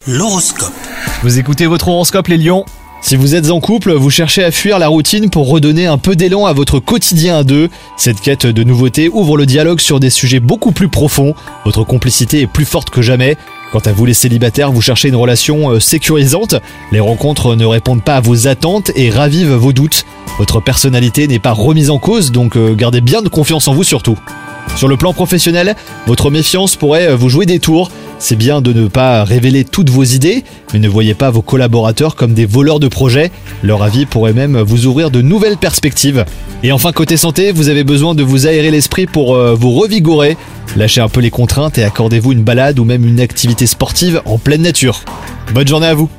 L'horoscope. Vous écoutez votre horoscope les lions. Si vous êtes en couple, vous cherchez à fuir la routine pour redonner un peu d'élan à votre quotidien à deux. Cette quête de nouveauté ouvre le dialogue sur des sujets beaucoup plus profonds. Votre complicité est plus forte que jamais. Quant à vous les célibataires, vous cherchez une relation sécurisante. Les rencontres ne répondent pas à vos attentes et ravivent vos doutes. Votre personnalité n'est pas remise en cause, donc gardez bien de confiance en vous surtout. Sur le plan professionnel, votre méfiance pourrait vous jouer des tours. C'est bien de ne pas révéler toutes vos idées, mais ne voyez pas vos collaborateurs comme des voleurs de projets. Leur avis pourrait même vous ouvrir de nouvelles perspectives. Et enfin, côté santé, vous avez besoin de vous aérer l'esprit pour vous revigorer. Lâchez un peu les contraintes et accordez-vous une balade ou même une activité sportive en pleine nature. Bonne journée à vous!